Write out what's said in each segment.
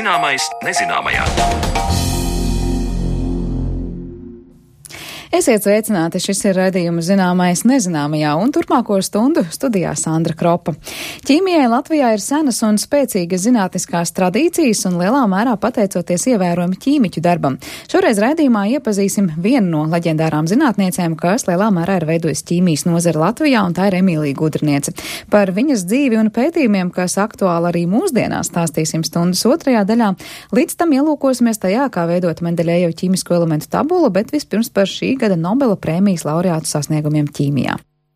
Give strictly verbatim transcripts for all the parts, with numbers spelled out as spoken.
Zināmais nezināmajā. Esiet sveicināti, šis ir raidījums Zināmais nezināmajā, un turpmāko stundu studijā Sandra Kropa. Ķīmijai Latvijā ir senas un spēcīgas zinātniskās tradīcijas un lielā mērā pateicoties ievērojami ķīmiķu darbam. Šoreiz raidījumā iepazīsim vienu no leģendārām zinātniecēm, kas lielā mērā ir veidojusi ķīmijas nozari Latvijā, un tā ir Emīlija Gudrniece. Par viņas dzīvi un pētījumiem, kas aktuāli arī mūsdienās, stāstīsim stundas otrajā daļā. Līdz tam ielūkosimies tajā, kā veidot Mendeļejevu ķīmisko elementu tabulu, bet vispirms par šī gada Nobela prēmijas laureātu sasniegumiem ķīmijā.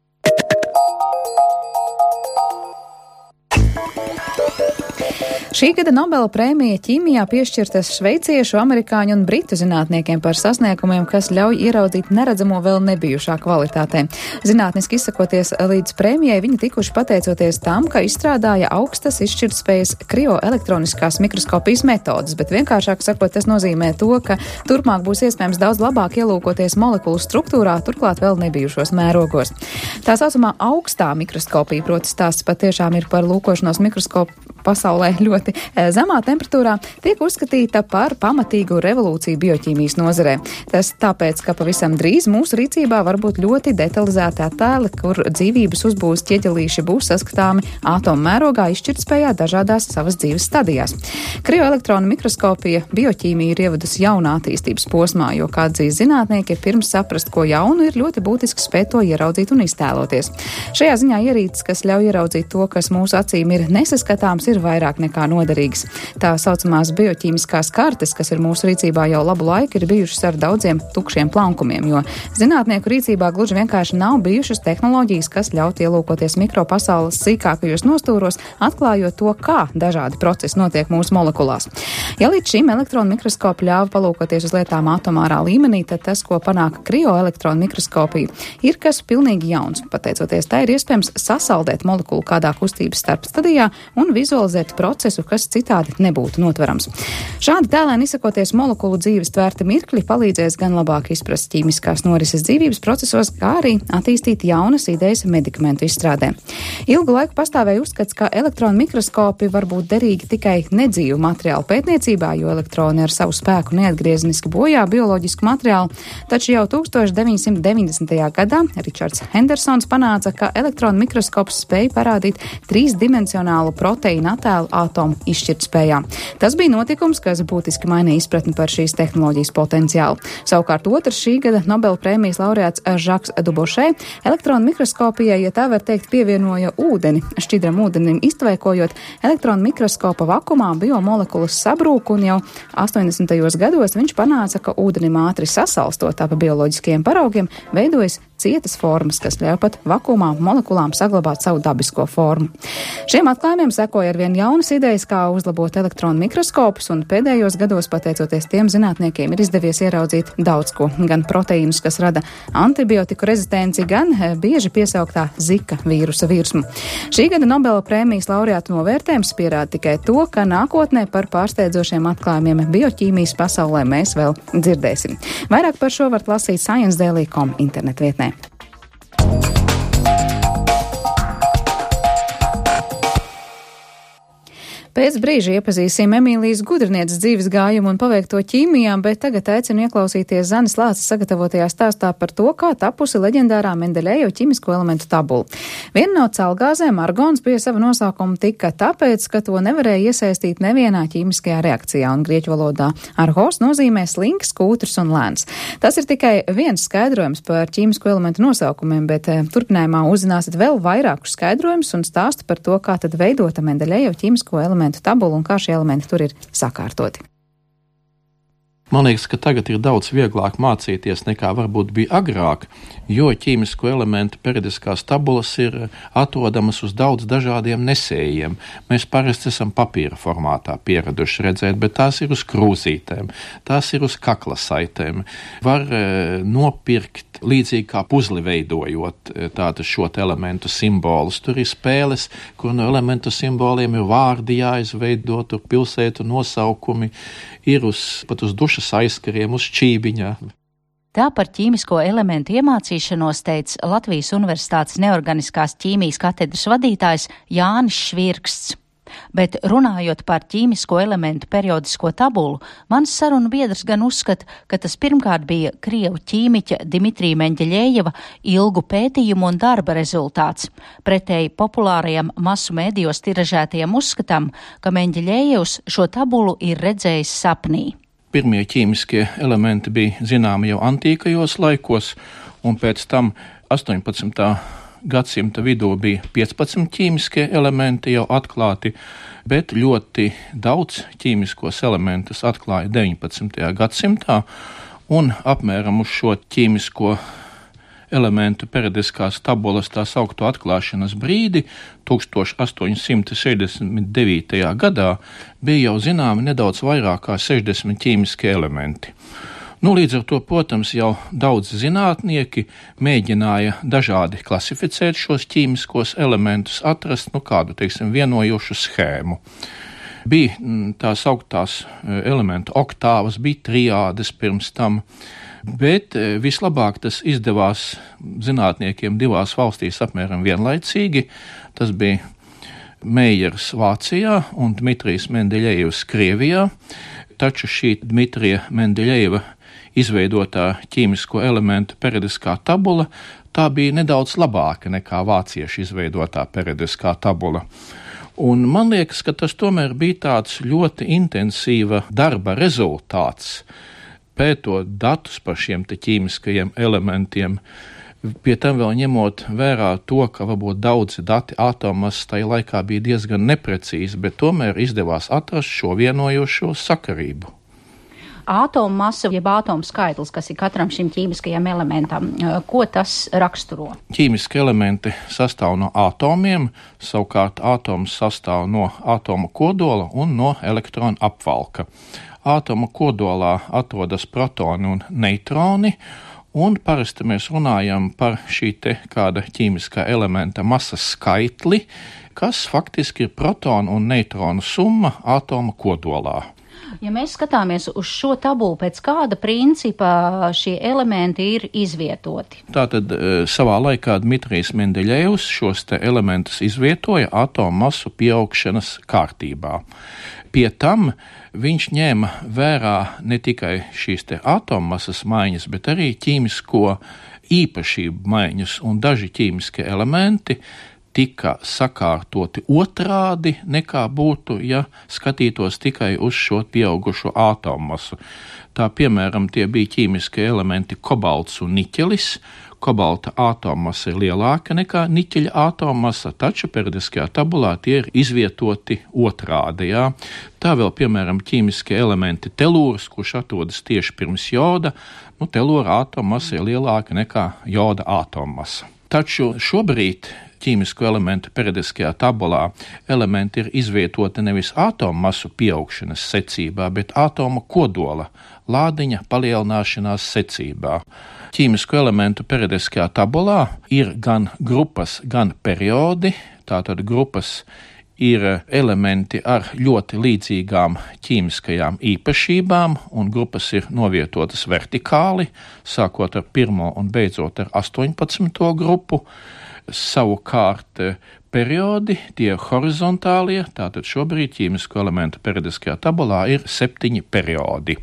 Šī gada Nobela prēmija ķīmijā piešķirtas šveiciešu, amerikāņu un britu zinātniekiem par sasniegumiem, kas ļauj ieraudzīt neredzamo vēl nebijušā kvalitātē. Zinātniski izsakoties līdz prēmijai, viņi tikuši pateicoties tam, ka izstrādāja augstas izšķirtspējas krioelektroniskās mikroskopijas metodas, bet vienkāršāk sakot, tas nozīmē to, ka turpmāk būs iespējams daudz labāk ielūkoties molekulu struktūrā, turklāt vēl nebijušos mērogos. Tā saucamā augstā mikroskopija, proti stāsts patiešām ir par lūkošanos mikroskopu pasaulē ļoti zemā temperatūrā, tiek uzskatīta par pamatīgu revolūciju bioķīmijas nozarē. Tas tāpēc, ka pavisam drīz mūsu rīcībā var būt ļoti detalizēti attēli, kur dzīvības uzbūves ķieģelīši būs saskatāmi atomu mērogā izšķirtspējā dažādās savas dzīves stadijās. Krioelektronu mikroskopija bioķīmija ir ievedusi jaunā attīstības posmā, jo, kā atzīst zinātnieki, pirms saprast, ko jaunu, ir ļoti būtiski spēt to ieraudzīt un iztēloties. Šajā ziņā ierīces, kas ļauj ieraudzīt to, kas mūsu acīm ir nesaskatāms, ir vairāk nekā noderīgas. Tā saucamās bioķīmiskās kartes, kas ir mūsu rīcībā jau labu laiku, ir bijušas ar daudziem tukšiem plankumiem, jo zinātnieku rīcībā gluži vienkārši nav bijušas tehnoloģijas, kas ļaut ielūkoties mikropasaules sīkākajos nostūros, atklājot to, kā dažādi procesi notiek mūsu molekulās. Ja līdz šim elektronu mikroskopi ļāva palūkoties uz lietām atomārā līmenī, tad tas, ko panāk krioelektronu mikroskopija, ir kas pilnīgi jauns. Pateicoties tā, ir iespējams sasaldēt molekulu kādā kustības starp stadijā un vizualizēt procesu, kas citādi nebūtu notverams. Šādi tēlēni izsakoties molekulu dzīves tvērti mirkļi palīdzēs gan labāk izprast ķīmiskās norises dzīvības procesos, kā arī attīstīt jaunas idejas medikamentu izstrādē. Ilgu laiku pastāvēja uzskats, ka elektronu mikroskopi var būt derīgi tikai nedzīvu materiālu pētniecībā, jo elektroni ar savu spēku neatgriezeniski bojā bioloģisku materiālu, taču jau tūkstoš deviņsimt deviņdesmitajā gadā Ričards Hendersons panāca, ka elektronu mikroskops spēja parādīt trīsdimensionālu proteīnu attēlu atomu izšķirtspējā. Tas bija notikums, kas būtiski mainīja izpratni par šīs tehnoloģijas potenciālu. Savukārt otrs šī gada Nobela prēmijas laureāts Žaks Dubošē elektronu mikroskopijai, ja tā var teikt, pievienoja ūdeni. Šķidram ūdenim iztvēkojot elektronu mikroskopa vakumā biomolekulas sabrūk, un jau astoņdesmitajos gados viņš panāca, ka ūdenim ātri sasalstot ap bioloģiskajiem paraugiem veidojas cietas formas, kas ļauj pat vakumā molekulām saglabāt savu dabisko formu. Šiem atklājumiem sekoja arvien jaunas idejas, kā uzlabot elektronu mikroskopus, un pēdējos gados, pateicoties tiem zinātniekiem, ir izdevies ieraudzīt daudz ko, gan proteīnus, kas rada antibiotiku rezistenci, gan bieži piesauktā zika vīrusa virsmu. Šī gada Nobela prēmijas laureātu novērtējums pierāda tikai to, ka nākotnē par pārsteidzošiem atklājumiem bioķīmijas pasaulē mēs vēl dzirdēsim. Vairāk par šo varat lasīt science daily dot com internetu vietnē. Pēc brīža iepazīsim Emīlijas Gudrnieces dzīves gājumu un paveikto ķīmijā, bet tagad aicinu ieklausīties Zanes Lāces sagatavotajā stāstā par to, kā tapusi leģendārā Mendeļejevu ķīmisko elementu tabula. Viena no celgāzēm, argons, pie sava nosaukuma tika tāpēc, ka to nevarēja iesaistīt nevienā ķīmiskajā reakcijā, un grieķu valodā argos nozīmē slinks, kūtrs un lēns. Tas ir tikai viens skaidrojums par ķīmisko elementu nosaukumiem, bet eh, turpinājumā uzzināsiet vēl vairākus skaidrojumus un stāstu par to, kā tad veidota Mendeļejevu ķīmisko elementu tabulu un kā šie elementi tur ir sakārtoti. Man liekas, ka tagad ir daudz vieglāk mācīties nekā varbūt bija agrāk, jo ķīmisko elementu periodiskās tabulas ir atrodamas uz daudz dažādiem nesējiem. Mēs parasti esam papīra formātā pieraduši redzēt, bet tās ir uz krūzītēm, tās ir uz kakla saitēm. Var e, nopirkt līdzīgi kā puzli veidojot e, tātad šo elementu simbolus. Tur ir spēles, kur no elementu simboliem ir vārdi jāizveido, tur pilsētu nosaukumi, ir uz, pat uz dušas aizkariem, uz čībiņā. Tā par ķīmisko elementu iemācīšanos teica Latvijas Universitātes neorganiskās ķīmijas katedras vadītājs Jānis Švirksts. Bet runājot par ķīmisko elementu periodisko tabulu, mans sarunu biedrs gan uzskata, ka tas pirmkārt bija krievu ķīmiķa Dmitrija Mendeļejeva ilgu pētījumu un darba rezultāts. Pretēji populārajam masu mēdījos tiražētajam uzskatam, ka Mendeļejevs šo tabulu ir redzējis sapnī. Pirmie ķīmiskie elementi bija zināmi jau antīkajos laikos, un pēc tam astoņpadsmitā gadsimta vidū bija piecpadsmit ķīmiskie elementi jau atklāti, bet ļoti daudz ķīmiskos elementus atklāja deviņpadsmitajā gadsimtā, un apmēram uz šo ķīmisko elementu periodiskās tabulas tā saukto atklāšanas brīdi, tūkstoš astoņi simti sešdesmit devītajā gadā, bija jau zināmi nedaudz vairāk kā sešdesmit ķīmiskie elementi. Nu, līdz ar to, protams, jau daudz zinātnieki mēģināja dažādi klasificēt šos ķīmiskos elementus, atrast, nu, kādu, teiksim, vienojošu schēmu. Bija tā sauktās elementu oktāvas, bija triādes pirms tam, bet vislabāk tas izdevās zinātniekiem divās valstīs apmēram vienlaicīgi. Tas bija Meijers Vācijā un Dmitrijs Mendeļejevs Krievijā, taču šī Dmitrija Mendeļejeva izveidotā ķīmisko elementu periodiskā tabula, tā bija nedaudz labāka nekā vācieši izveidotā periodiskā tabula. Un man liekas, ka tas tomēr bija tāds ļoti intensīva darba rezultāts, pētot datus par šiem te ķīmiskajiem elementiem, pie tam vēl ņemot vērā to, ka varbūt daudzi dati atomas tajā laikā bija diezgan neprecīzi, bet tomēr izdevās atrast šo vienojošo sakarību. Atomu masa, jeb atomu skaitlis, kas ir katram šim ķīmiskajam elementam, ko tas raksturo? Ķīmiski elementi sastāv no atomiem, savukārt atoms sastāv no atoma kodola un no elektrona apvalka. Atoma kodolā atrodas protoni un neitroni, un parasti mēs runājam par šī te kāda ķīmiskā elementa masas skaitli, kas faktiski ir protonu un neitronu summa atoma kodolā. Ja mēs skatāmies uz šo tabulu, pēc kāda principa šie elementi ir izvietoti? Tātad savā laikā Dmitrijs Mendeļejevs šos te elementus izvietoja atomu masu pieaugšanas kārtībā. Pie tam viņš ņēma vērā ne tikai šīs te atommasas maiņas, bet arī ķīmisko īpašību maiņas, un daži ķīmiskie elementi tika sakārtoti otrādi nekā būtu, ja skatītos tikai uz šo pieaugušo atommasu. Tā, piemēram, tie bija ķīmiskie elementi kobalts un niķelis. Kobalta atommasa ir lielāka nekā niķeļa atommasa, taču periodiskajā tabulā tie ir izvietoti otrādi. Jā. Tā vēl, piemēram, ķīmiskie elementi telūrs, kurš atrodas tieši pirms joda, nu, telūra atommasa ir lielāka nekā joda atommasa. Taču šobrīd ķīmisko elementu periodiskajā tabulā elementi ir izvietoti nevis atomu masu pieaugšanas secībā, bet atoma kodola lādiņa palielināšanās secībā. Ķīmisko elementu periodiskajā tabulā ir gan grupas, gan periodi. Tātad grupas ir elementi ar ļoti līdzīgām ķīmiskajām īpašībām, un grupas ir novietotas vertikāli, sākot ar pirmo un beidzot ar astoņpadsmito grupu. Savukārt periodi, tie horizontālie, tātad šobrīd ķīmisko elementu periodiskajā tabulā ir septiņi periodi.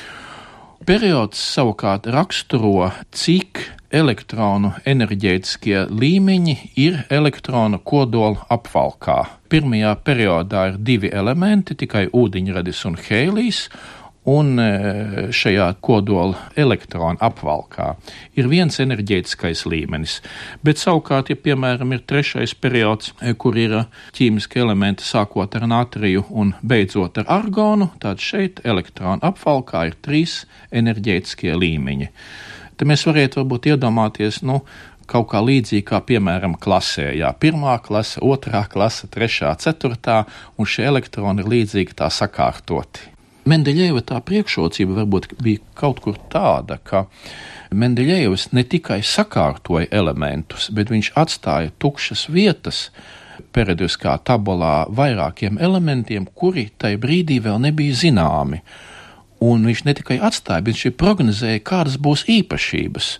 Periods savukārt raksturo, cik elektronu enerģētiskie līmeņi ir elektrona kodola apvalkā. Pirmajā periodā ir divi elementi, tikai ūdeņradis un hēlijs, un šajā kodola elektrona apvalkā ir viens enerģētiskais līmenis. Bet savukārt, ja piemēram ir trešais periods, kur ir ķīmiski elementi sākot ar natriju un beidzot ar argonu, tad šeit elektrona apvalkā ir trīs enerģētiskie līmeņi. Te mēs varētu varbūt iedomāties, nu, kaut kā līdzīgi kā, piemēram, klasē. Jā, pirmā klase, otrā klase, trešā, ceturtā, un šie elektroni ir līdzīgi tā sakārtoti. Mendeļejeva tā priekšrocība varbūt bija kaut kur tāda, ka Mendeļejevs ne tikai sakārtoja elementus, bet viņš atstāja tukšas vietas periodiskā tabulā vairākiem elementiem, kuri tai brīdī vēl nebija zināmi. Un viņš ne tikai atstāja, bet viņš prognozēja, kādas būs īpašības.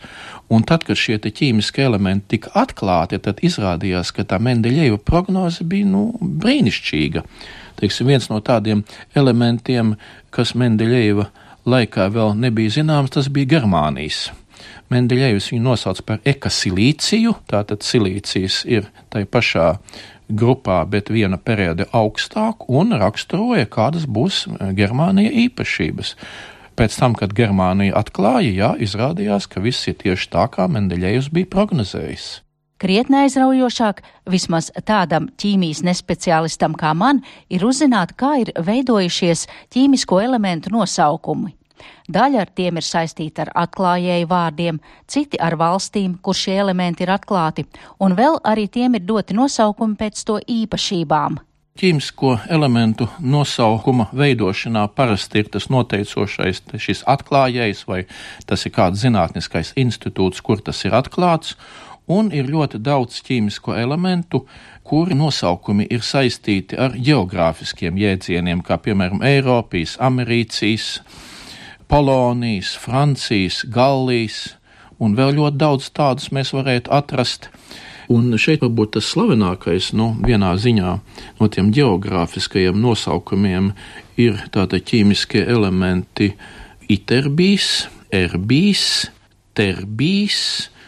Un tad, kad šie ķīmiskie elementi tika atklāti, tad izrādījās, ka tā Mendeļeva prognoze bija nu, brīnišķīga. Teiksim, viens no tādiem elementiem, kas Mendeļeva laikā vēl nebija zināms, tas bija germānijas. Mendeļevs viņu nosauc par ekasilīciju, tātad silīcijas ir tai pašā grupā, bet viena perioda augstāk, un raksturoja, kādas būs Germānija īpašības. Pēc tam, kad Germānija atklāja, jā, izrādījās, ka viss ir tieši tā, kā Mendeļevs bija prognozējis. Krietni aizraujošāk, vismaz tādam ķīmijas nespeciālistam kā man, ir uzzināt, kā ir veidojušies ķīmisko elementu nosaukumi. Daļa ar tiem ir saistīta ar atklājēju vārdiem, citi ar valstīm, kur šie elementi ir atklāti, un vēl arī tiem ir doti nosaukumi pēc to īpašībām. Ķīmisko elementu nosaukuma veidošanā parasti ir tas noteicošais šis atklājējs vai tas ir kāds zinātniskais institūts, kur tas ir atklāts, un ir ļoti daudz ķīmisko elementu, kuri nosaukumi ir saistīti ar geogrāfiskiem jēdzieniem, kā piemēram Eiropijas, Americijas, Polonijas, Francijas, Gallijas, un vēl ļoti daudz tādus mēs varētu atrast. Un šeit varbūt tas slavenākais, nu, vienā ziņā no tiem geogrāfiskajiem nosaukumiem ir tātad ķīmiskie elementi iterbīs, erbīs, terbīs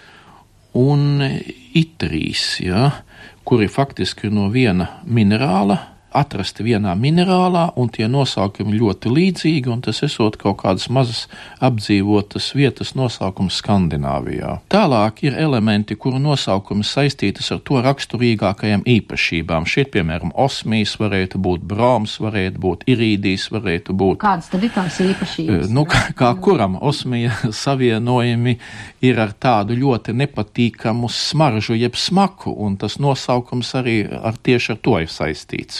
un itrīs, ja, kuri faktiski no viena minerāla atrasti vienā minerālā, un tie nosaukumi ļoti līdzīgi, un tas esot kaut kādas mazas apdzīvotas vietas nosaukums Skandināvijā. Tālāk ir elementi, kuru nosaukumi saistītas ar to raksturīgākajām īpašībām. Šeit, piemēram, osmijas varētu būt, broms varētu būt, irīdijas varētu būt. Kādas tad ir tās īpašības? Nu, kā, kā kuram osmija savienojumi ir ar tādu ļoti nepatīkamu smaržu jeb smaku, un tas nosaukums arī ar tieši ar to ir saistīts.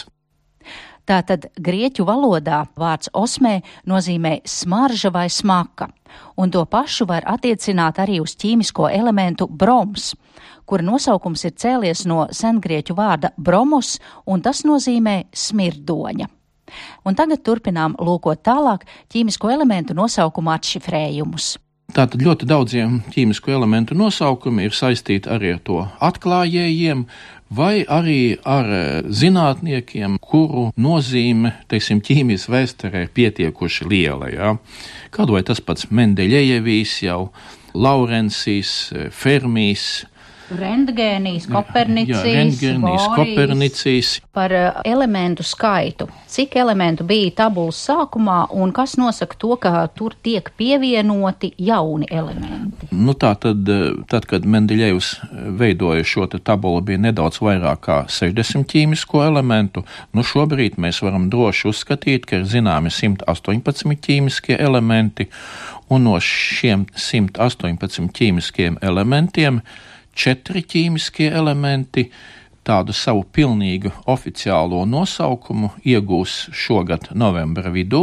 Tātad grieķu valodā vārds osmē nozīmē smarža vai smaka, un to pašu var attiecināt arī uz ķīmisko elementu broms, kura nosaukums ir cēlies no sengrieķu vārda bromos, un tas nozīmē smirdoņa. Un tagad turpinām lūkot tālāk ķīmisko elementu nosaukumu atšifrējumus. Tātad ļoti daudziem ķīmisko elementu nosaukumi ir saistīti arī ar to atklājējiem, vai arī ar zinātniekiem, kuru nozīme, teiksim, ķīmijas vēsturē pietiekuši liela. Ja? Kādu vai tas pats Mendeļevs, jau Laurensijs, Fermijs, Rentgēnijs, Kopernicīs, Kopernicīs. Par elementu skaitu. Cik elementu bija tabulas sākumā un kas nosaka to, ka tur tiek pievienoti jauni elementi? Nu tā tad, tad kad Mendeļevs veidoja šo tabulu, bija nedaudz vairāk kā sešdesmit ķīmisko elementu. Nu šobrīd mēs varam droši uzskatīt, ka ir zināmi simt astoņpadsmit ķīmiskie elementi, un no šiem simt astoņpadsmit ķīmiskiem elementiem četri ķīmiskie elementi tādu savu pilnīgu oficiālo nosaukumu iegūs šogad novembra vidū,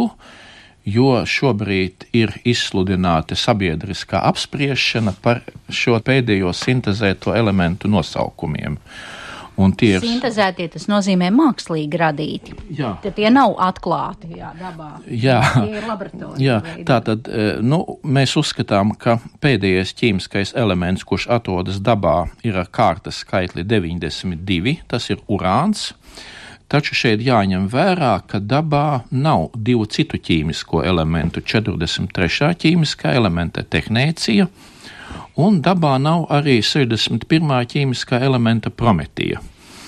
jo šobrīd ir izsludināta sabiedriskā apspriešana par šo pēdējo sintezēto elementu nosaukumiem. Un tie ir... Sintezētie tas nozīmē mākslīgi radīti. Jā. Tad tie nav atklāti, jā, dabā. Jā. Tie ir laboratorija. Jā, tātad, nu, mēs uzskatām, ka pēdējais ķīmiskais elements, kurš atrodas dabā, ir ar kārtas skaitli deviņdesmit divi, tas ir urāns. Taču šeit jāņem vērā, ka dabā nav divu citu ķīmisko elementu, četrdesmit trešā ķīmiskā elementa tehnēcija, un dabā nav arī sešdesmit pirmā ķīmiskā elementa prometija.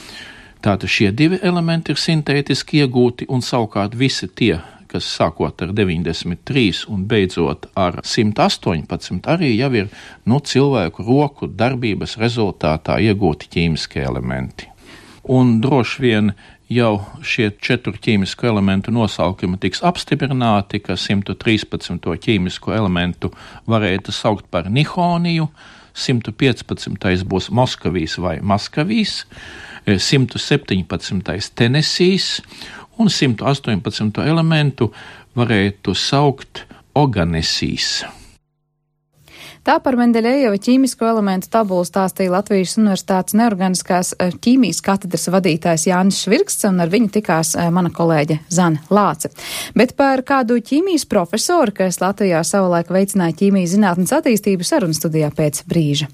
Tātad šie divi elementi ir sintētiski iegūti, un savukārt visi tie, kas sākot ar deviņdesmit trīs un beidzot ar simt astoņpadsmit, arī jau ir nu, cilvēku roku darbības rezultātā iegūti ķīmiskie elementi. Un droši vien jau šie četru ķīmisko elementu nosaukumi tiks apstiprināti, ka simt trīspadsmito ķīmisko elementu varētu saukt par nihoniju, simt piecpadsmitais būs Moskavīs vai Maskavīs, simt septiņpadsmitais Tenesīs un simt astoņpadsmito elementu varētu saukt Oganesīs. Tā par Mendeļejeva ķīmisko elementu tabulu stāstīja Latvijas Universitātes neorganiskās ķīmijas katedras vadītājs Jānis Švirksts, un ar viņu tikās mana kolēģe Zane Lāce. Bet par kādu ķīmijas profesoru, kas Latvijā savulaik veicināja ķīmijas zinātnes attīstību, sarunu studijā pēc brīža.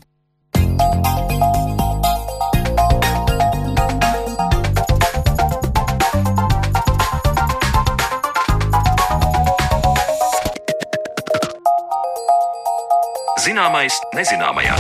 Zināmais nezināmajā.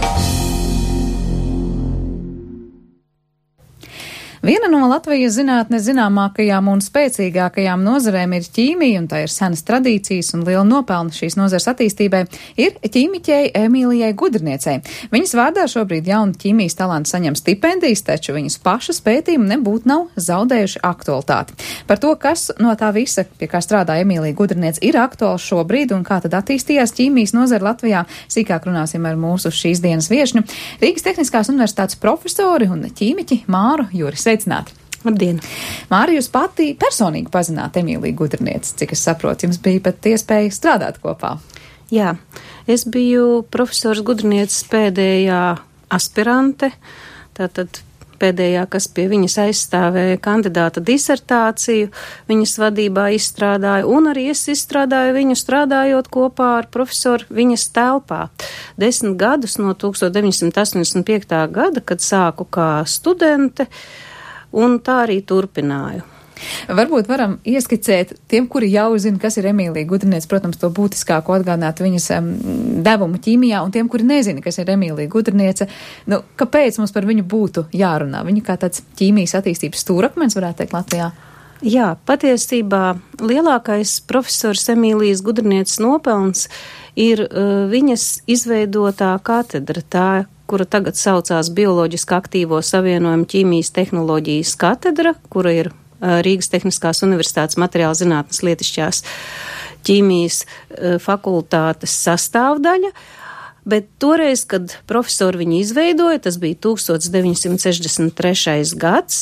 Viena no Latvijas zinātnes zināmākajām un spēcīgākajām nozarēm ir ķīmija, un tā ir senas tradīcijas un liela nopelna šīs nozares attīstībai, ir ķīmiķei Emīlijai Gudrniecei. Viņas vārdā šobrīd jauni ķīmijas talanti saņem stipendijas, taču viņas pašas pētījumi nebūtu nav zaudējuši aktualitāti. Par to, kas no tā visa, pie kā strādā Emīlija Gudrniece, ir aktuāls šobrīd un kā tad attīstījās ķīmijas nozara Latvijā, sīkāk runāsim ar mūsu šīs dienas viešņu, Rīgas Tehniskās universitātes profesori un ķīmiķi Māru Juris. Sveicināti! Labdien! Māri, jūs pati personīgi pazināt Emīliju Gudrnieci, cik es saprotu, jums bija pat iespēja strādāt kopā. Jā, es biju profesors Gudrnieces pēdējā aspirante, tātad pēdējā, kas pie viņas aizstāvēja kandidāta disertāciju, viņas vadībā izstrādāju, un arī es izstrādāju viņu strādājot kopā ar profesoru viņas telpā. Desmit gadus no tūkstoš deviņsimt astoņdesmit piektā gada, kad sāku kā studente, un tā arī turpināju. Varbūt varam ieskicēt tiem, kuri jau zina, kas ir Emīlija Gudrniece, protams, to būtiskāko atgādināt viņas um, devumu ķīmijā, un tiem, kuri nezina, kas ir Emīlija Gudrniece, nu, kāpēc mums par viņu būtu jārunā? Viņa kā tāds ķīmijas attīstības stūrakmens, varētu teikt, Latvijā. Jā, patiesībā lielākais profesors Emīlijas Gudrnieces nopelns ir uh, viņas izveidotā katedra, tā, kura tagad saucās Bioloģiski aktīvo savienojumu ķīmijas tehnoloģijas katedra, kura ir Rīgas Tehniskās Universitātes materiāla zinātnes lietišķās ķīmijas fakultātes sastāvdaļa, bet toreiz, kad profesori viņu izveidoja, tas bija tūkstoš deviņsimt sešdesmit trešais gads,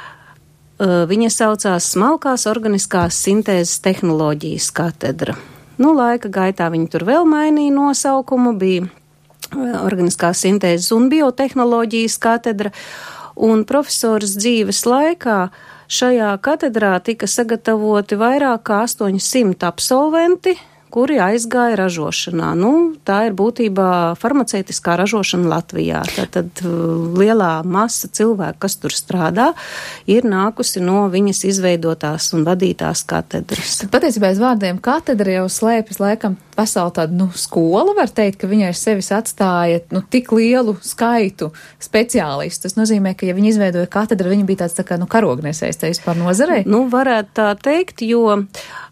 viņa saucās Smalkās organiskās sintēzes tehnoloģijas katedra. Nu, laika gaitā viņi tur vēl mainīja nosaukumu, bija organiskās sintēzes un biotehnoloģijas katedra, un profesors dzīves laikā šajā katedrā tika sagatavoti vairāk kā astoņsimt absolventi, kuri aizgāja ražošanā. Nu, tā ir būtībā farmaceitiskā ražošana Latvijā. Tātad lielā masa cilvēku, kas tur strādā, ir nākusi no viņas izveidotās un vadītās katedras. Tad patiesībā aiz vārdiem katedra jau slēpjas laikam veselu tādu, nu, skolu, var teikt, ka viņa aiz sevis atstāja, nu, tik lielu skaitu speciālistu. Tas nozīmē, ka, ja viņa izveidoja katedru, viņa bija tāds tā kā, nu, karognesējs te vispār nozarei. Nu, varētu tā teikt, jo uh,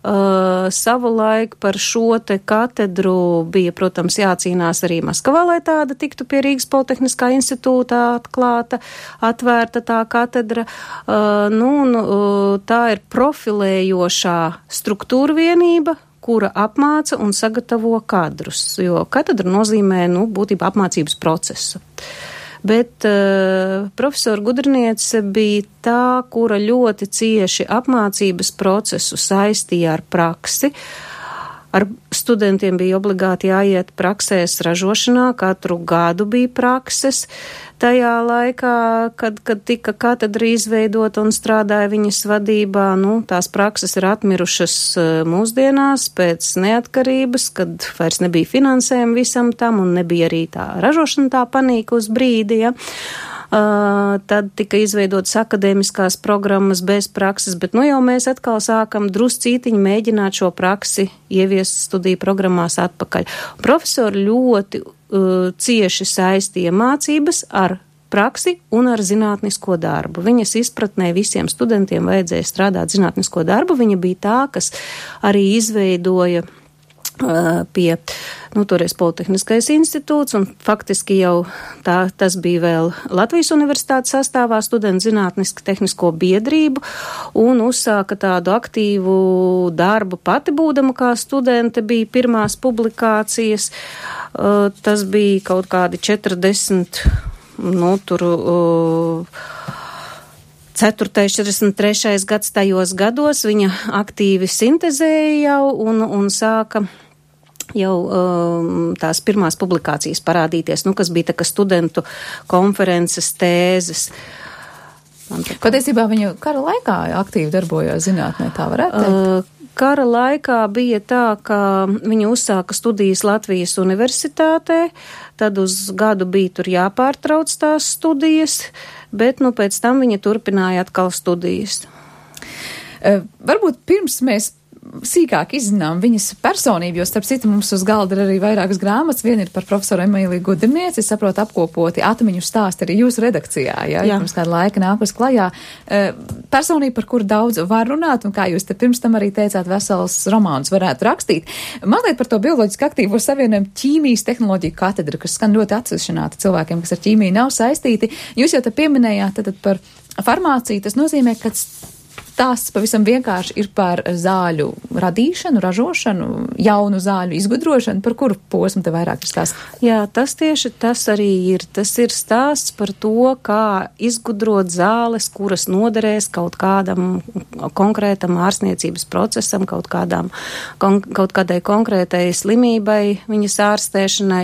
savulaik par šo te katedru bija, protams, jācīnās arī Maskavā, lai tāda tiktu pie Rīgas Politehniskā institūtā atklāta, atvērta tā katedra. Uh, nu, nu, tā ir profilējošā struktūra vienība, kura apmāca un sagatavo kadrus, jo katedra nozīmē, nu, būtībā apmācības procesu. Bet uh, profesora Gudrniece bija tā, kura ļoti cieši apmācības procesu saistīja ar praksi. Ar studentiem bija obligāti jāiet praksēs ražošanā, katru gadu bija prakses. Tajā laikā, kad, kad tika katedra izveidota un strādāja viņas vadībā, nu, tās prakses ir atmirušas mūsdienās pēc neatkarības, kad vairs nebija finansējuma visam tam un nebija arī tā ražošana tā panīka uz brīdi, ja. Uh, tad tika izveidotas akadēmiskās programmas bez prakses, bet nu jau mēs atkal sākam druscītiņi mēģināt šo praksi ieviest studiju programmās atpakaļ. Profesori ļoti uh, cieši saistīja mācības ar praksi un ar zinātnisko darbu. Viņas izpratnē visiem studentiem vajadzēja strādāt zinātnisko darbu. Viņa bija tā, kas arī izveidoja pie, nu, toreiz Politehniskais institūts, un faktiski jau tā, tas bija vēl Latvijas universitātes sastāvā studentu zinātniski tehnisko biedrību, un uzsāka tādu aktīvu darbu pati būdama kā studente, bija pirmās publikācijas, tas bija kaut kādi četrdesmit, nu, tur... ceturtais, četrdesmit trešais gads tajos gados viņa aktīvi sintezēja jau un, un sāka jau um, tās pirmās publikācijas parādīties, nu, kas bija tā kā studentu konferences, tēzes. Patiesībā viņa kara laikā aktīvi darbojās zinātnē, tā varētu teikt? Uh, Kara laikā bija tā, ka viņa uzsāka studijas Latvijas universitātē, tad uz gadu bija tur jāpārtrauc tās studijas, bet nu pēc tam viņa turpināja atkal studijas. Uh, varbūt pirms mēs sīkāk izzinām viņas personību, jo starp citu mums uz galda ir arī vairākas grāmatas. Viena ir par profesoru Emīliju Gudrnieci, es saprotu, apkopoti atmiņu stāsti arī jūsu redakcijā, ja, ja pirms kāda laika nākus klajā. Personība, par kuru daudz var runāt, un kā jūs te pirms tam arī teicāt, vesels romāns varētu rakstīt. Mazliet par to bioloģiski aktīvo savienojumu ķīmijas tehnoloģiju katedru, kas skan ļoti atsevišķināti cilvēkiem, kas ar ķīmiju nav saistīti. Jūs jau te pieminējāt tad par farmāciju, tas nozīmē, ka tās pavisam vienkārši ir par zāļu radīšanu, ražošanu, jaunu zāļu izgudrošanu, par kuru posmu te vairāk ir stāsts? Jā, tas tieši tas arī ir. Tas ir stāsts par to, kā izgudrot zāles, kuras noderēs kaut kādam konkrētam ārstniecības procesam, kaut kādām, kon, kaut kādai konkrētai slimībai, viņas ārstēšanai.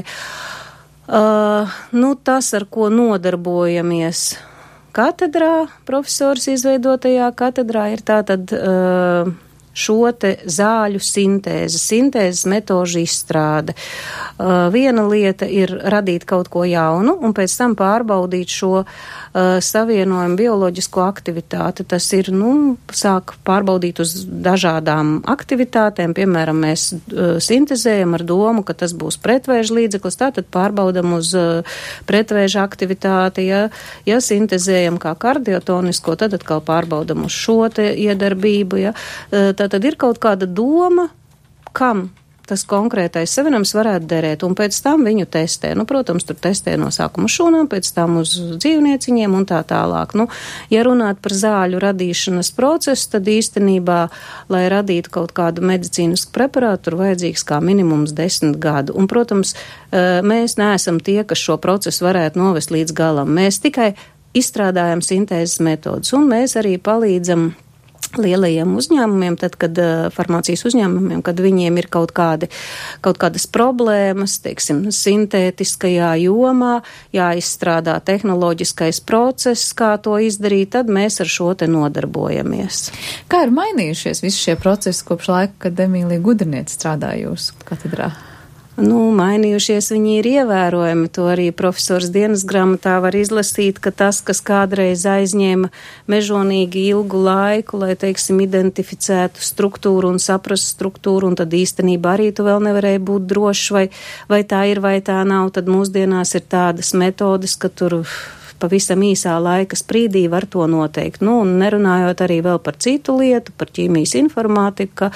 Uh, nu, tas, ar ko nodarbojamies katedrā, profesors izveidotajā katedrā, ir tātad uh, šo te zāļu sintēze, sintēzes metožu izstrāde. Uh, viena lieta ir radīt kaut ko jaunu un pēc tam pārbaudīt šo uh, savienojumu bioloģisko aktivitāti. Tas ir, nu, sāk pārbaudīt uz dažādām aktivitātēm. Piemēram, mēs uh, sintezējam ar domu, ka tas būs pretvēža līdzeklis, tātad pārbaudam uz uh, pretvēža aktivitāti. Ja, ja sintezējam kā kardiotonisko, tad atkal pārbaudam uz šo te iedarbību. Ja. Uh, Tad ir kaut kāda doma, kam tas konkrētais savienojums varētu derēt, un pēc tam viņu testē. Nu, protams, tur testē no sākuma šūnām, pēc tam uz dzīvnieciņiem un tā tālāk. Nu, ja runāt par zāļu radīšanas procesu, tad īstenībā, lai radītu kaut kādu medicīnisku preparātu, tur vajadzīgs kā minimums desmit gadu. Un, protams, mēs neesam tie, kas šo procesu varētu novest līdz galam. Mēs tikai izstrādājam sintēzes metodus, un mēs arī palīdzam lielajiem uzņēmumiem, tad, kad uh, farmācijas uzņēmumiem, kad viņiem ir kaut kādi, kaut kādas problēmas, teiksim, sintētiskajā jomā, jāizstrādā tehnoloģiskais process, kā to izdarīt, tad mēs ar šo te nodarbojamies. Kā ir mainījušies visi šie procesi kopš laika, kad Emīlija Gudrniece strādāja jūsu katedrā? Nu, mainījušies viņi ir ievērojami, to arī profesors dienas grāmatā var izlasīt, ka tas, kas kādreiz aizņēma mežonīgi ilgu laiku, lai, teiksim, identificētu struktūru un saprastu struktūru, un tad īstenībā arī tu vēl nevarēji būt drošs, vai, vai tā ir, vai tā nav, tad mūsdienās ir tādas metodes, ka tur pavisam īsā laika sprīdī var to noteikt. Nu, un nerunājot arī vēl par citu lietu, par ķīmijas informātiku,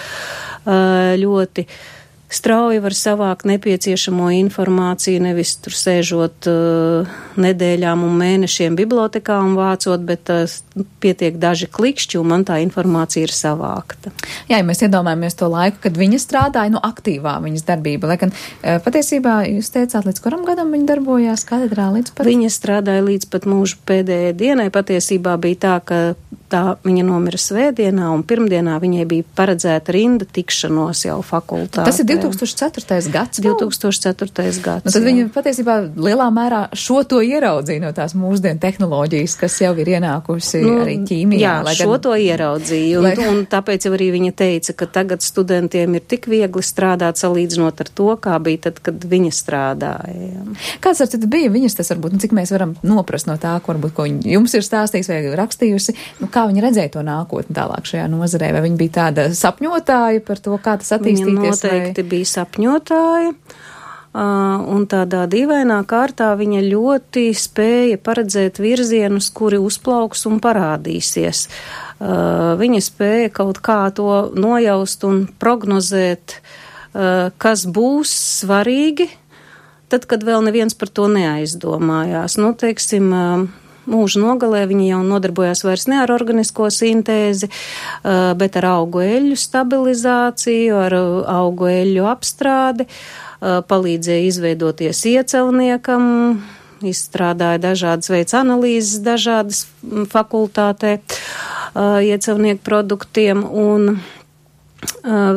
ļoti strauji var savākt nepieciešamo informāciju, nevis tur sēžot uh, nedēļām un mēnešiem bibliotekā un vācot, bet uh, pietiek daži klikšķi un man tā informācija ir savākta. Jā, ja mēs iedomājamies to laiku, kad viņa strādāja, nu aktīvā viņas darbība, lai gan uh, patiesībā jūs teicāt, līdz kuram gadam viņa darbojās katedrā līdz pat? Viņa strādāja līdz pat mūža pēdējai dienai. Patiesībā bija tā, ka tā viņa nomira svētdienā un pirmdienā viņai bija paredzēta rinda tikšanos jau fakultātē. Tas ir divi tūkstoši ceturtais gads? divi tūkstoši ceturtais gads. Nu, tad jā. viņa patiesībā lielā mērā šo to ieraudzīja no tās mūsdienu tehnoloģijas, kas jau ir ienākusi nu, arī ķīmijā. Jā, lai šo gan... to ieraudzīja. Un, lai... un tāpēc jau arī viņa teica, ka tagad studentiem ir tik viegli strādāt salīdzinot ar to, kā bija tad, kad viņa strādāja. Kāds ar tad bija viņas tas varbūt, nu, cik mēs varam noprast no tā, ko varbūt, ko viņa jums ir stāstījis vai rakstījusi, nu, kā viņa redzēja to nākotni tālāk šajā nozarē? Vai viņa bija tāda sapņotāja par to, kā tas attīstīties? Viņa noteikti vai... bija sapņotāja. Uh, un tādā dīvainā kārtā viņa ļoti spēja paredzēt virzienus, kuri uzplauks un parādīsies. Uh, viņa spēja kaut kā to nojaust un prognozēt, uh, kas būs svarīgi, tad, kad vēl neviens par to neaizdomājās. Nu, teiksim, uh, mūža nogalē viņa jau nodarbojās vairs ne ar organisko sintēzi, uh, bet ar augu eļļu stabilizāciju, ar augu eļļu apstrādi. Palīdzēja izveidoties iecelniekam, izstrādāja dažādas veids analīzes, dažādas fakultātē iecelnieku produktiem un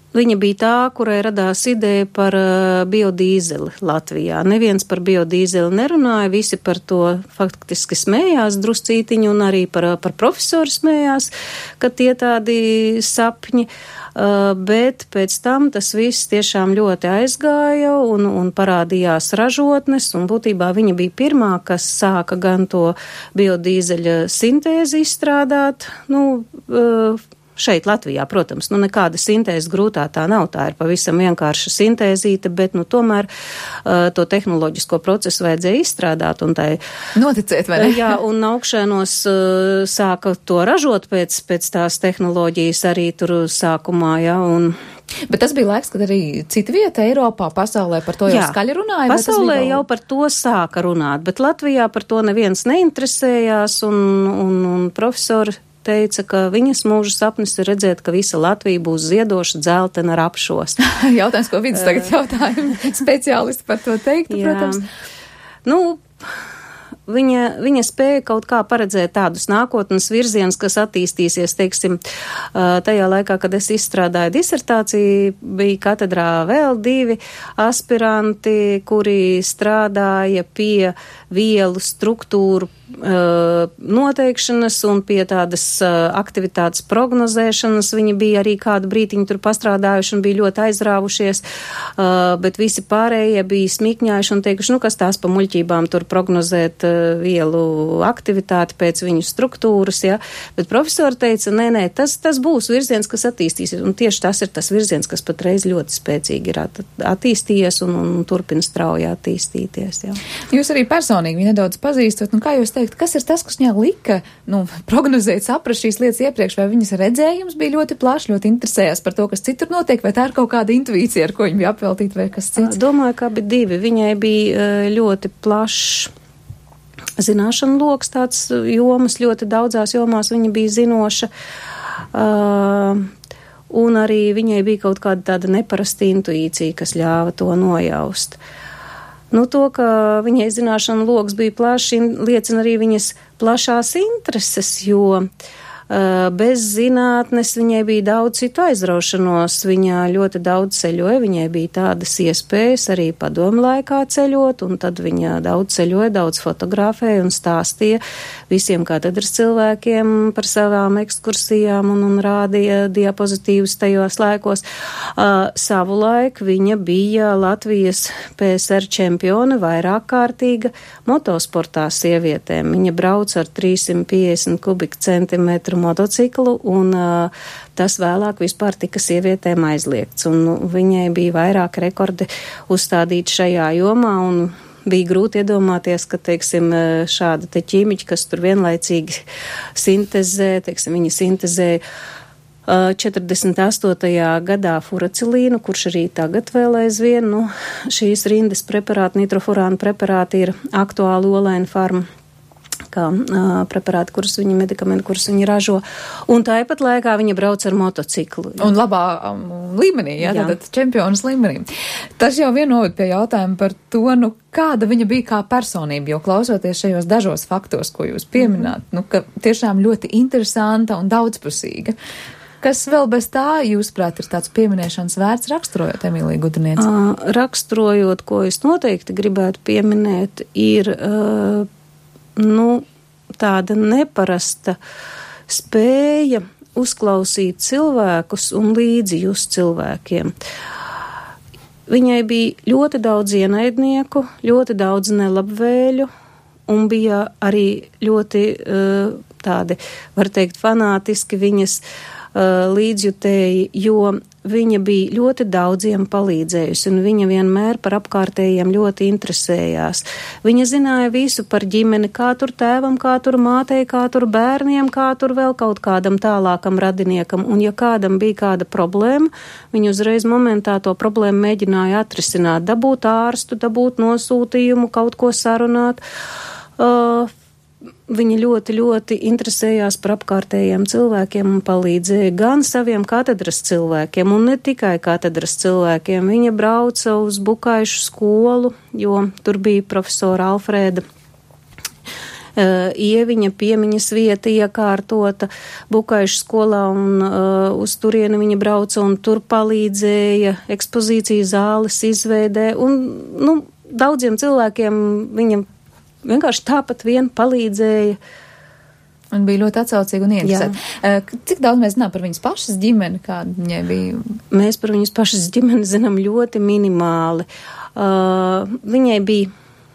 viņa bija tā, kurai radās ideja par uh, biodīzeli Latvijā. Neviens par biodīzeli nerunāja, visi par to faktiski smējās druscītiņu un arī par, par profesoru smējās, ka tie tādi sapņi, uh, bet pēc tam tas viss tiešām ļoti aizgāja un, un parādījās ražotnes, un būtībā viņa bija pirmā, kas sāka gan to biodīzeļa sintēzi izstrādāt, nu, uh, šeit Latvijā, protams, nu nekāda sintēze grūtā tā nav, tā ir pavisam vienkārša sintēzīte, bet nu tomēr uh, to tehnoloģisko procesu vajadzēja izstrādāt un tai... Noticēt, vai ne? Jā, un augšēnos uh, sāka to ražot pēc, pēc tās tehnoloģijas arī tur sākumā, jā, un... Bet tas bija laiks, kad arī cita vieta Eiropā, pasaulē par to jau jā, skaļi runāja? Pasaulē jau par to sāka runāt, bet Latvijā par to neviens neinteresējās un, un, un profesori teica, ka viņas mūža sapnis ir redzēt, ka visa Latvija būs ziedoša, dzeltena ar apšos. Jautājums, ko vidas tagad jautājumu speciālisti par to teiktu, protams. Nu, viņa, viņa spēja kaut kā paredzēt tādus nākotnes virzienus, kas attīstīsies, teiksim, tajā laikā, kad es izstrādāju disertāciju, bija katedrā vēl divi aspiranti, kuri strādāja pie vielu struktūru noteikšanas un pie tādas aktivitātes prognozēšanas. Viņi bija arī kādu brītiņu tur pastrādājuši un bija ļoti aizrāvušies, bet visi pārējie bija smikņājuši un teikuši, nu, kas tās pa muļķībām tur prognozēt vielu aktivitāti pēc viņu struktūras, ja. Bet profesori teica, nē, nē, tas, tas būs virziens, kas attīstīsies, un tieši tas ir tas virziens, kas patreiz ļoti spēcīgi ir attīstījies un, un turpina strauji attīstīties, ja. Jūs arī personīgi viņu nedaudz pazīstat, nu, kā jūs teikt, kas ir tas, kas viņā lika, nu, prognozēt, saprast šīs lietas iepriekš, vai viņas redzējums bija ļoti plašs, ļoti interesējās par to, kas citur notiek, vai tā ir kaut kāda intuīcija, ar ko viņa bija apveltīta, vai kas cits? Domāju, ka abi divi. Viņai bija ļoti plašs zināšanu loks, tāds jomas, ļoti daudzās jomās viņa bija zinoša, uh, un arī viņai bija kaut kāda tāda neparasta intuīcija, kas ļāva to nojaust. Nu, to, ka viņai zināšana loks bija plaši, liecina arī viņas plašās intereses, jo uh, bez zinātnes viņai bija daudz citu aizraušanos, viņa ļoti daudz ceļoja, viņai bija tādas iespējas arī padomu laikā ceļot, un tad viņa daudz ceļoja, daudz fotografēja un stāstīja visiem katedras cilvēkiem par savām ekskursijām un, un rādīja diapozitīvus tajos laikos. Uh, savu laiku viņa bija Latvijas P S R čempione, vairāk kārtīga motosportā sievietēm. Viņa brauc ar trīssimt piecdesmit kubikcentimetru motociklu, un uh, tas vēlāk vispār tika sievietēm aizliegts. Un nu, viņai bija vairāk rekordi uzstādīti šajā jomā, un bija grūti iedomāties, ka, teiksim, šāda te ķīmiķa, kas tur vienlaicīgi sintezē, teiksim, viņa sintezēja četrdesmit astotajā gadā furacilīnu, kurš arī tagad vēl aizvien, nu, šīs rindas preparāti, nitrofurāna preparāti ir aktuāli Olaina farma, kā uh, preparāti, kurus viņi, medikamenti, kurus viņi ražo. Un tāpat laikā viņa brauc ar motociklu. Un labā um, līmenī, jā, jā. Tātad čempionas līmenī. Tas jau vien noved pie jautājuma par to, nu, kāda viņa bija kā personība, jo klausoties šajos dažos faktos, ko jūs piemināt, mm-hmm. nu, ka tiešām ļoti interesanta un daudzpusīga. Kas vēl bez tā, jūsuprāt, ir tāds pieminēšanas vērts raksturojot Emīliju Gudrinieci? Uh, raksturojot, ko es noteikti gribētu pieminēt, ir uh, nu, tāda neparasta spēja uzklausīt cilvēkus un līdzi just cilvēkiem. Viņai bija ļoti daudz ienaidnieku, ļoti daudz nelabvēļu, un bija arī ļoti uh, tādi, var teikt, fanātiski viņas uh, līdzjutēji, jo viņa bija ļoti daudziem palīdzējusi, un viņa vienmēr par apkārtējiem ļoti interesējās. Viņa zināja visu par ģimeni, kā tur tēvam, kā tur mātei, kā tur bērniem, kā tur vēl kaut kādam tālākam radiniekam, un ja kādam bija kāda problēma, viņa uzreiz momentā to problēmu mēģināja atrisināt, dabūt ārstu, dabūt nosūtījumu, kaut ko sarunāt. Uh, Viņa ļoti, ļoti interesējās par apkārtējiem cilvēkiem un palīdzēja gan saviem katedras cilvēkiem, un ne tikai katedras cilvēkiem. Viņa brauca uz Bukaišu skolu, jo tur bija profesora Alfrēda uh, Ieviņa piemiņas vieta iekārtota Bukaišu skolā, un uh, uz turieni viņa brauca un tur palīdzēja ekspozīciju zāles izveidē, un, nu, daudziem cilvēkiem viņa vienkārši tāpat vien palīdzēja. Un bija ļoti atsaucīgi un interesanti. Cik daudz mēs zinām par viņas pašas ģimeni, kāda viņai bija? Mēs par viņas pašas ģimeni zinām ļoti minimāli. Uh, viņai bija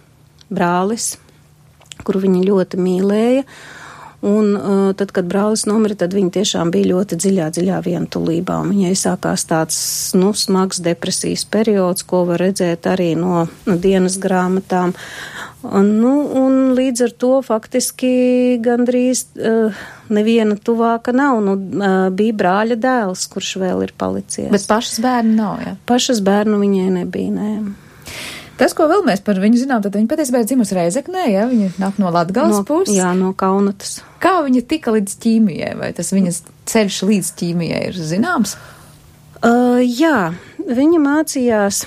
brālis, kuru viņa ļoti mīlēja, un uh, tad, kad brālis nomira, tad viņa tiešām bija ļoti dziļā, dziļā vientulībā. Viņai sākās tāds, nu, smags depresijas periods, ko var redzēt arī no, no dienas grāmatām. Un, nu, un līdz ar to faktiski gandrīz uh, neviena tuvāka nav. Nu, uh, bija brāļa dēls, kurš vēl ir palicies. Bet pašas bērnu nav, jā? Pašas bērnu viņai nebija, nē. Tas, ko vēl mēs par viņu zinām, tad viņa patiesībā ir dzimusi Reizeknē, jā? Viņa nāk no Latgales no, puses. Jā, no Kaunatas. Kā viņa tika līdz ķīmijai, vai tas viņas ceļš līdz ķīmijai ir zināms? Uh, jā, viņa mācījās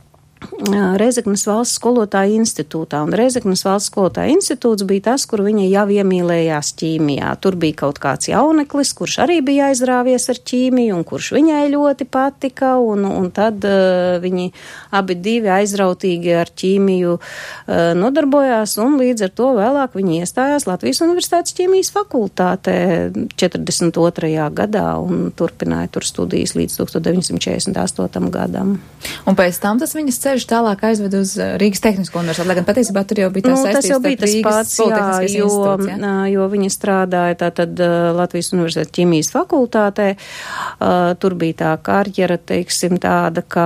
Reizeknes valsts skolotāja institūtā, un Reizeknes valsts skolotāja institūts bija tas, kur viņa jau iemīlējās ķīmijā. Tur bija kaut kāds jauneklis, kurš arī bija aizrāvies ar ķīmiju, un kurš viņai ļoti patika, un, un tad uh, viņi abi divi aizrautīgi ar ķīmiju uh, nodarbojās, un līdz ar to vēlāk viņi iestājās Latvijas Universitātes ķīmijas fakultātē četrdesmit otrajā gadā, un turpināja tur studijas līdz deviņdesmit četrdesmit astotajam gadam. Un pēc tam tas viņas ceļš tālāk aizved uz Rīgas Tehnisko universitāti, lai gan patiesībā tur jau bija tā nu, saistības tas jau bija tas pats, jā, jo, jā? jo viņa strādāja tātad Latvijas Universitātes ķīmijas fakultātē, tur bija tā karjera, teiksim, tāda, ka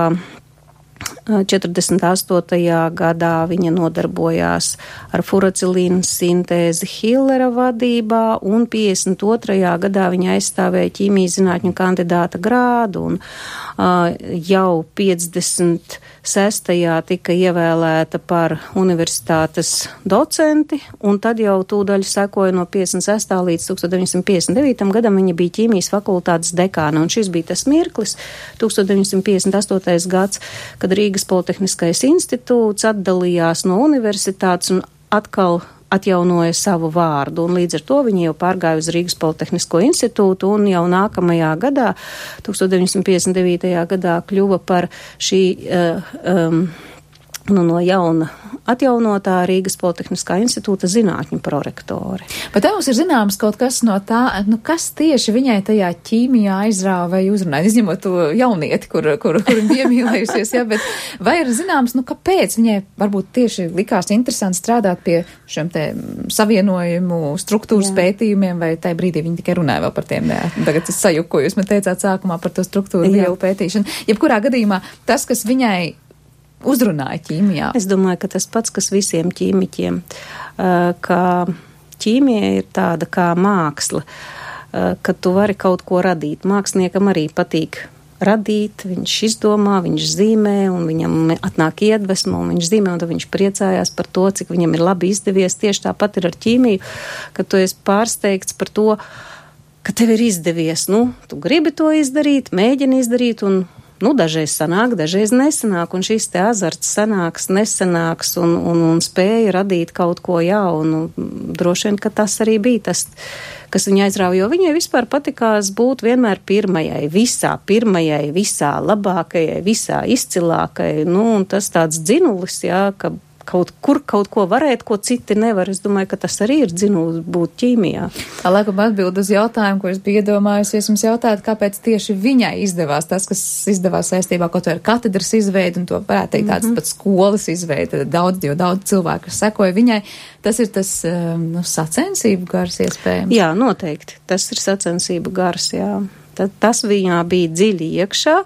četrdesmit astotajā gadā viņa nodarbojās ar furacilīnu sintēzi Hillera vadībā, un piecdesmit otrajā gadā viņa aizstāvēja ķīmijas zinātņu kandidāta grādu, un uh, jau piecdesmit sestajā tika ievēlēta par universitātes docenti, un tad jau tūdaļ sekoja no piecdesmit sestā līdz deviņdesmit piecdesmit devītajam gadam viņa bija ķīmijas fakultātes dekāna, un šis bija tas mirklis, deviņdesmit piecdesmit astotais gads, kad Rīgas Politehniskais institūts atdalījās no universitātes un atkal atjaunoja savu vārdu, un līdz ar to viņi jau pārgāja uz Rīgas Politehnisko institūtu, un jau nākamajā gadā, deviņdesmit piecdesmit devītajā gadā, kļuva par šī uh, um, nu, no jauna atjaunotā Rīgas Politehniskā institūta zinātņu prorektori. Bet tev mums ir zināms kaut kas no tā, nu kas tieši viņai tajā ķīmijā aizrāva vai uzrunāja, izņemot to jaunieti, kur, kur, kur viņa iemīlējusies, jā, bet vai ir zināms, nu kāpēc viņai varbūt tieši likās interesanti strādāt pie šiem te savienojumu struktūras jā. Pētījumiem, vai tajā brīdī viņa tikai runāja vēl par tiem, jā, tagad es sajuku, ko jūs man teicāt sākumā par to struktūru lielu pētīšanu. Jebkurā gadījumā tas, kas viņai uzrunāja ķīmijā. Es domāju, ka tas pats, kas visiem ķīmiķiem, ka ķīmija ir tāda kā māksla, ka tu vari kaut ko radīt. Māksliniekam arī patīk radīt, viņš izdomā, viņš zīmē, un viņam atnāk iedvesma, un viņš zīmē, un tad viņš priecājās par to, cik viņam ir labi izdevies. Tieši tāpat ir ar ķīmiju, ka tu esi pārsteigts par to, ka tev ir izdevies. Nu, tu gribi to izdarīt, mēģini izdarīt, un nu, dažreiz sanāk, dažreiz nesanāk, un šis te azarts sanāks, nesanāks, un, un, un spēja radīt kaut ko jaunu. Droši vien, ka tas arī bija tas, kas viņa aizrāva, jo viņai vispār patikās būt vienmēr pirmajai, visā pirmajai, visā labākajai, visā izcilākajai, nu, un tas tāds dzinulis, jā, ka kaut kur kaut ko varēt, ko citi nevar. Es domāju, ka tas arī ir dzinulis būt ķīmijā. Laikam atbild uz jautājumu, ko es biju iedomājusies, jums jautājat, kāpēc tieši viņai izdevās tas, kas izdevās saistībā kaut vai ar katedras izveidu, un to varētu teikt tāds mm-hmm. pat skolas izveida, daudz, jo daudz cilvēku sekoja viņai. Tas ir tas, nu, sacensību gars iespējams? Jā, noteikti. Tas ir sacensību gars, jā. Tad, tas viņā bija dziļi iekšā.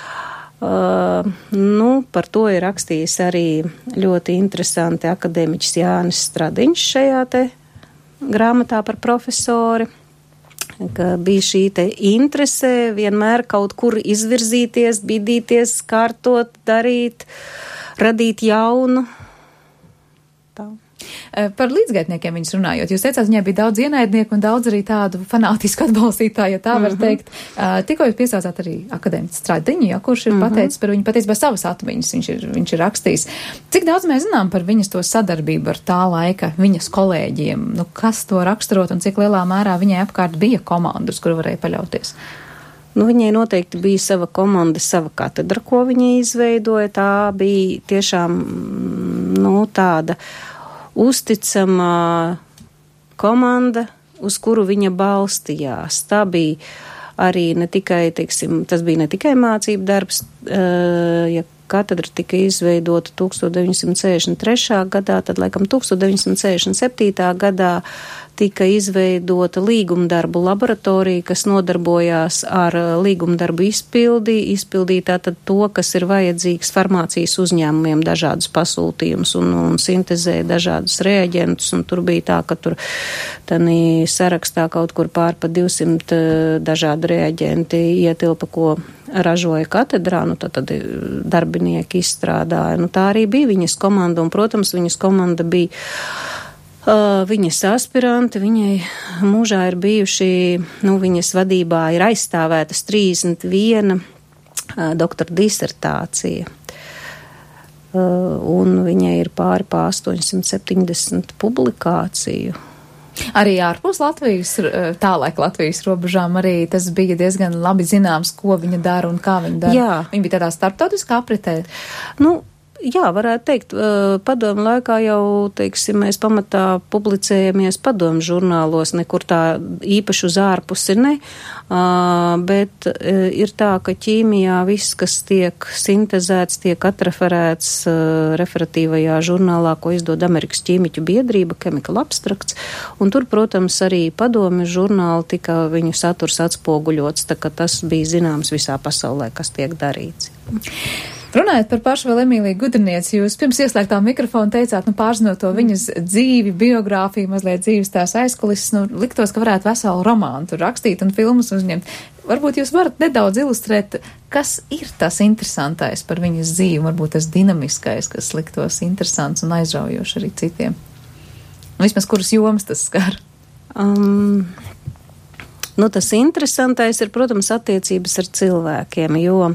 Uh, nu, par to ir rakstījis arī ļoti interesanti akadēmiķis Jānis Stradiņš šajā te grāmatā par profesori, ka bija šī te interese vienmēr kaut kur izvirzīties, bidīties, kārtot, darīt, radīt jaunu. Tā. Par līdzgaitniekiem viņas runājot, jūs teicāt, viņai bija daudz ienaidnieku un daudz arī tādu fanātisku atbalstītāju, ja tā var mm-hmm. teikt. Uh, tikko jūs piesaucāt arī akadēmiķu Stradiņu, ja, kurš ir mm-hmm. pateicis par viņu patiesībā savas atmiņas, viņš ir, viņš ir rakstījis. Cik daudz mēs zinām par viņas to sadarbību ar tā laika viņas kolēģiem? Nu, kas to raksturot un cik lielā mērā viņai apkārt bija komandas, kur varēja paļauties? Nu, viņai noteikti bija sava komanda, sava katedra, ko viņa izveidoja. Tā bija tiešām, nu, tāda uzticama komanda, uz kuru viņa balstījās. Tā bija arī ne tikai, teiksim, tas bija ne tikai mācību darbs, ja katedra tika izveidota tūkstoš deviņsimt sešdesmit trešā gadā, tad laikam tūkstoš deviņsimt sešdesmit septītā gadā tika izveidota līgumdarbu laboratorija, kas nodarbojās ar līgumdarbu izpildi, izpildītā tad to, kas ir vajadzīgs farmācijas uzņēmumiem, dažādus pasūtījumus un, un sintezēja dažādus reaģentus, un tur bija tā, ka tur tanī sarakstā kaut kur pār pa divsimt dažādi reaģenti ietilpa, ko ražoja katedrā, nu tad, tad darbinieki izstrādāja. Nu tā arī bija viņas komanda, un, protams, viņas komanda bija Uh, viņas aspiranti, viņai mūžā ir bijuši, nu, viņas vadībā ir aizstāvētas trīsdesmit viena uh, doktora disertācija. Uh, un viņai ir pāri pa astoņsimt septiņdesmit publikāciju. Arī ārpus Latvijas, tālaik Latvijas robežām arī tas bija diezgan labi zināms, ko viņa dara un kā viņa dara. Jā. Viņa bija tādā starptautiskā apritē. Nu, jā, varētu teikt, padomu laikā jau, teiksim, mēs pamatā publicējamies padomu žurnālos, nekur tā īpaši uz ārpusi ne, bet ir tā, ka ķīmijā viss, kas tiek sintezēts, tiek atreferēts referatīvajā žurnālā, ko izdod Amerikas ķīmiķu biedrība, Chemical Abstracts, un tur, protams, arī padomu žurnāli tika viņu saturs atspoguļots, tā ka tas bija zināms visā pasaulē, kas tiek darīts. Runājot par pašu vēl Emīliju Gudrinieci, jūs pirms ieslēgtā mikrofonu teicāt, nu pārzinot to viņas dzīvi, biogrāfiju, mazliet dzīves tās aizkulises, nu liktos, ka varētu veselu romānu tur rakstīt un filmas uzņemt. Varbūt jūs varat nedaudz ilustrēt, kas ir tas interesantais par viņas dzīvi, varbūt tas dinamiskais, kas liktos interesants un aizraujoši arī citiem. Nu, vismaz kuras jomas tas skar? Um, nu, tas interesantais ir, protams, attiecības ar cilvēkiem, jo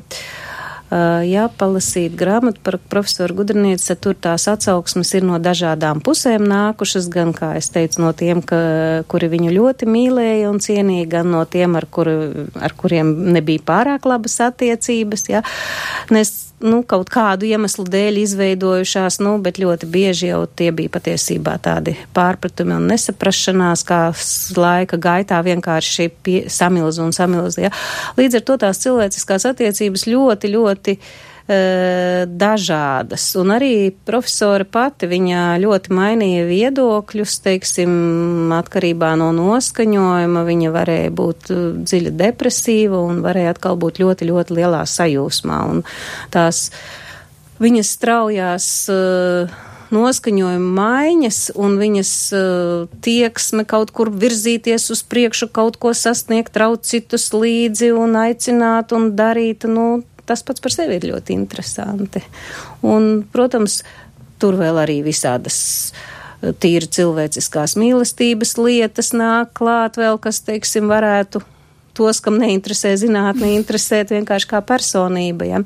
ja palasīt grāmatu par profesoru Gudrinieci, tad tur tās atsauksmes ir no dažādām pusēm nākušas, gan, kā es teicu, no tiem, ka, kuri viņu ļoti mīlēja un cienīja, gan no tiem, ar, kuru, ar kuriem nebija pārāk labas attiecības, ja. Nes, nu, kaut kādu iemeslu dēļ izveidojušās, nu, bet ļoti bieži jau tie bija patiesībā tādi pārpratumi un nesaprašanās, kā laika gaitā vienkārši pie, samilz un samilz, ja. Līdz ar to tās cilvēciskās attiecības ļoti, ļoti dažādas, un arī profesora pati, viņa ļoti mainīja viedokļus, teiksim, atkarībā no noskaņojuma, viņa varēja būt dziļa depresīva un varēja atkal būt ļoti, ļoti lielā sajūsmā, un tās viņas straujās uh, noskaņojuma maiņas un viņas uh, tieksme kaut kur virzīties uz priekšu, kaut ko sasniegt, raut citus līdzi un aicināt un darīt, nu, tas pats par sevi ir ļoti interesanti. Un, protams, tur vēl arī visādas tīri cilvēciskās mīlestības lietas nāk klāt vēl, kas, teiksim, varētu tos, kam neinteresē zinātne, interesēt vienkārši kā personība, ja.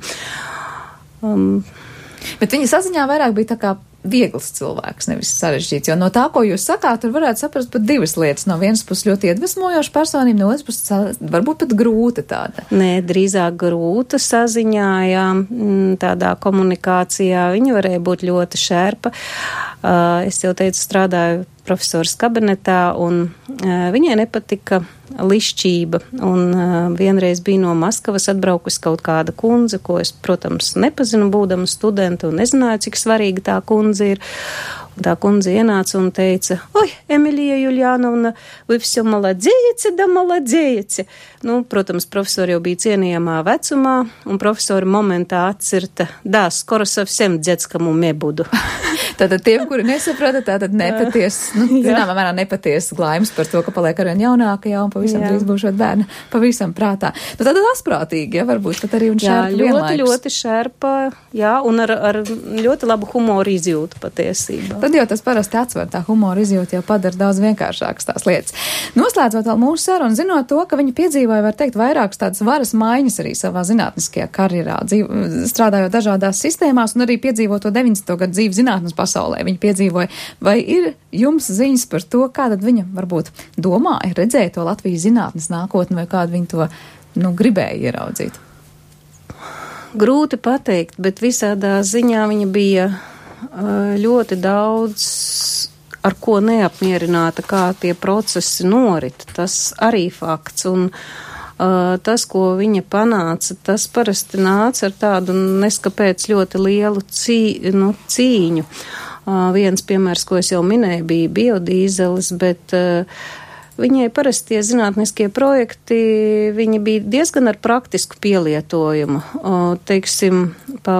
Um, Bet viņa saziņā vairāk bija tā kā viegls cilvēks, nevis sarežģīts, jo no tā, ko jūs sakāt, tur varētu saprast pat divas lietas. No vienas puses ļoti iedvesmojoša personība, no otras puses varbūt pat grūta tāda. Nē, drīzāk grūta saziņā, jā, tādā komunikācijā. Viņa varēja būt ļoti šērpa. Es jau teicu, strādāju profesors kabinetā, un viņai nepatika lišķība, un vienreiz bija no Maskavas atbraukusi kaut kāda kundze, ko es, protams, nepazinu, būdama studenta, un nezināju, cik svarīga tā kundze ir. Un tā kundze ienāca un teica: "Oi, Emilija Juļānovna, вы всё молодеете, да молодеете." Nu, protams, profesori jau bija cienījamā vecumā, un profesori momentā atcirta: "Да, скоро совсем детскому me budu." Tātad tiem, kuri nesaprata, tātad nepaties, nu, zināmā mērā nepaties glaimas par to, ka paliek arvien jaunākajā un pavisam Jā. drīz būšot bērni pavisam prātā. Nu, tātad asprātīgi, ja, varbūt pat arī un Jā, šērpa ļoti, vienlaikus. ļoti šērpa, jā, un ar, ar ļoti labu humoru izjūtu patiesībā. Tad jau tas parasti atsver tā humora izjūta jau padara daudz vienkāršākas tās lietas. Noslēdzot vēl mūsu sarunu, zinot to, ka viņi piedzīvoja, var teikt, vairākas tādas varas maiņas arī savā zinātniskajā karjerā, dzīv, strādājot dažādās sistēmās un arī piedzīvo to deviņdesmito gadu dzīvi zinātnes pasaulē. Viņi piedzīvoja, vai ir jums ziņas par to, kā tad viņa varbūt domāja, redzēja to Latvijas zinātnes nākotni, vai kādu viņi to, nu, gribēja ieraudzīt? Grūti pateikt, bet visādā ziņā viņa bija ļoti daudz ar ko neapmierināta, kā tie procesi norit. Tas arī fakts. Un uh, tas, ko viņa panāca, tas parasti nāca ar tādu neskapēc ļoti lielu cī, nu, cīņu. Uh, viens piemērs, ko es jau minēju, bija biodīzelis, bet uh, viņai parasti tie zinātniskie projekti, viņi bija diezgan ar praktisku pielietojumu. Uh, teiksim, pa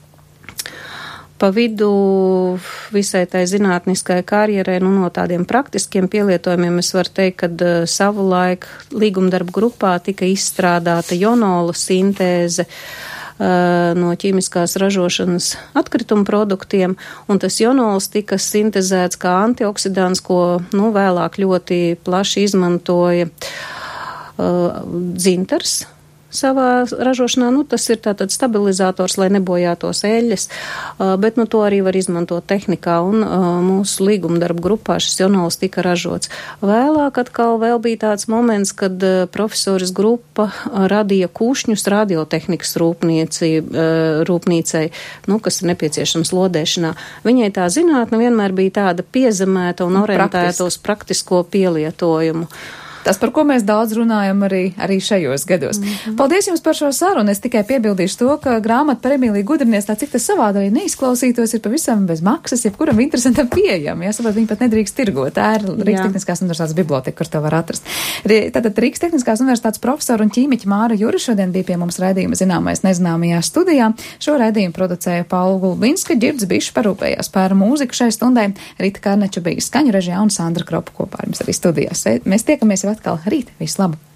Pa vidu visai tai zinātniskai karjerai, nu, no tādiem praktiskiem pielietojumiem es varu teikt, kad uh, savulaik līgumdarba grupā tika izstrādāta jonola sintēze uh, no ķīmiskās ražošanas atkrituma produktiem, un tas jonols tika sintezēts kā antioksidants, ko, nu, vēlāk ļoti plaši izmantoja uh, dzintars savā ražošanā. Nu, tas ir tātad stabilizators, lai nebojātos eļļas, uh, bet, nu, to arī var izmantot tehnikā, un uh, mūsu līgumdarba grupā šis jonols tika ražots. Vēlāk atkal vēl bija tāds moments, kad uh, profesoris grupa uh, radīja kūšņus radiotehnikas rūpnieci, uh, rūpnīcai, nu, kas ir nepieciešams lodēšanā. Viņai tā zinātne vienmēr bija tāda piezemēta un orientēta uz praktisko pielietojumu. Tas, par ko mēs daudz runājam arī, arī šajos gados. Mm-hmm. Paldies jums par šo sarunu. Es tikai piebildīšu to, ka grāmata par Emīliju Gudrinieci, tā cik tas savādi arī neizklausītos, ir pavisam bez maksas, jebkuram interesantam pieejam. Jāsaprot, viņi pat nedrīkst tirgot. Tā ir Rīgas Tehniskās universitātes biblioteka, kur to var atrast. Tātad Rīgas Tehniskās universitātes profesora un ķīmiķa Māra Jura šodien bija pie mums raidījuma Zināmais nezināmajā studijā. Šo raidījumu producēja Paula Gulbinska, Ģirds Bišs parūpējās par mūziku šai stundai, Rita Karneča bija skaņu režijā un Sandra Kropa kopā ar jums arī studijās. Mēs tiekamies jau atkal rīt. Visu labu!